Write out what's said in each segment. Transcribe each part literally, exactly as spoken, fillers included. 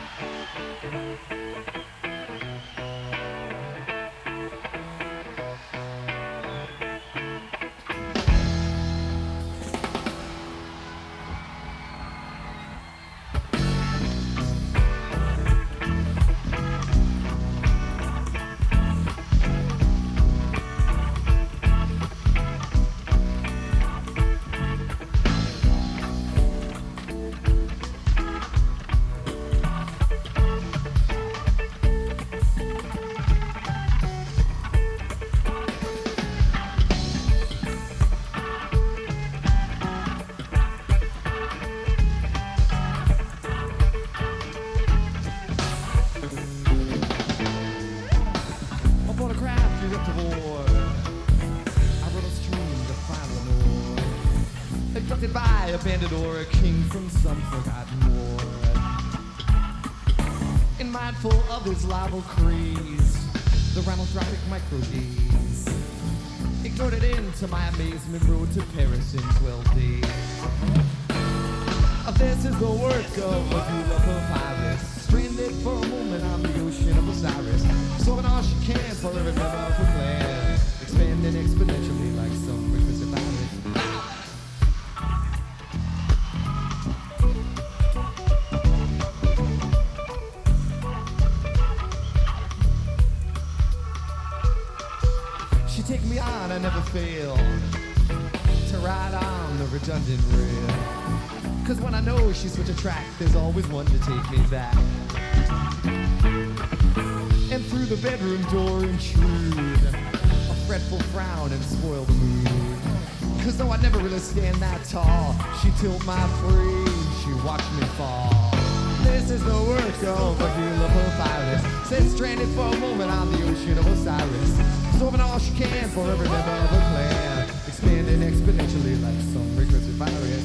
A bandit or a king from some forgotten war. And mindful of his libel creeds, the rhinotropic micro-D's ignored it into my amazement, road to Paris in twelve days. This is the work of a beautiful pirate, stranded for a moment on the ocean of Osiris, solving all she can for every member of her clan, expanding exponentially like some recursive virus. Take me on, I never fail to ride on the redundant rail. Cause when I know she's such a track, there's always one to take me back. And through the bedroom door intrude a fretful frown and spoil the mood. Cause though I never really stand that tall, she tilt my frame, she watched me fall. This is the work of a beautiful pirate, set stranded for a moment on the ocean of Osiris, solving all she can for every member of her clan, expanding exponentially like some recursive virus.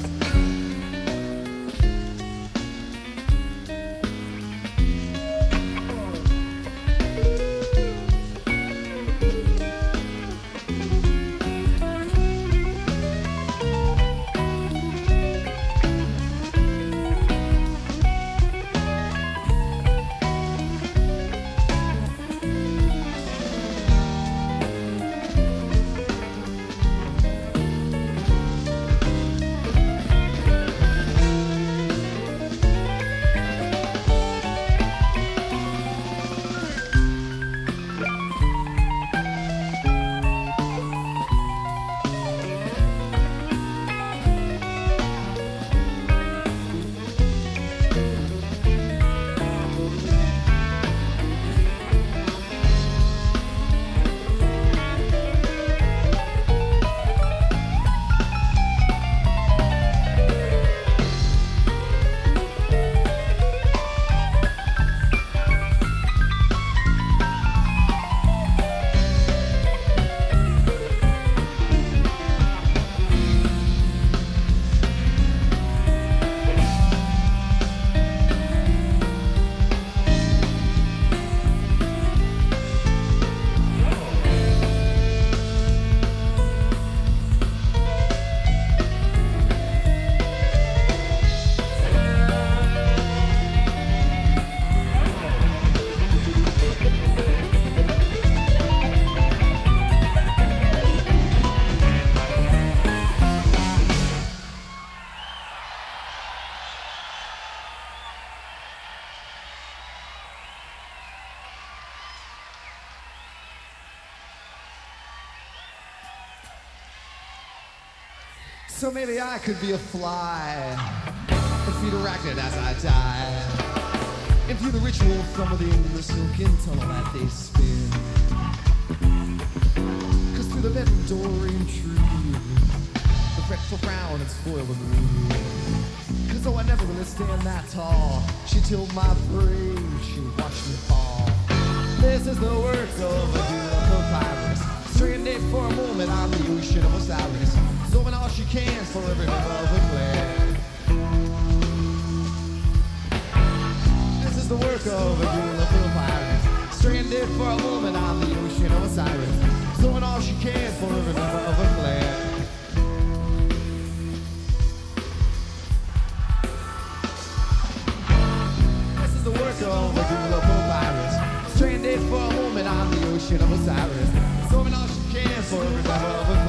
So maybe I could be a fly and feed arachnid as I die, and view the ritual from within the silken tunnel that they spin. Cause through the bedroom door intrude the fretful frown and spoil the mood. Cause though I never really stand that tall, she tilled my frame, she watched me fall. This is the work of a beautiful papyrus, stranded for a moment on the ocean of Osiris, solving all she can for every member of her clan. This is the work of a beautiful pirate, stranded for a moment on the ocean of Osiris, solving all she can for every member of her clan. This is the work circle, the ghoul of Papyrus. Stranded for a moment on the ocean of Osiris. Solving all she can for every member of a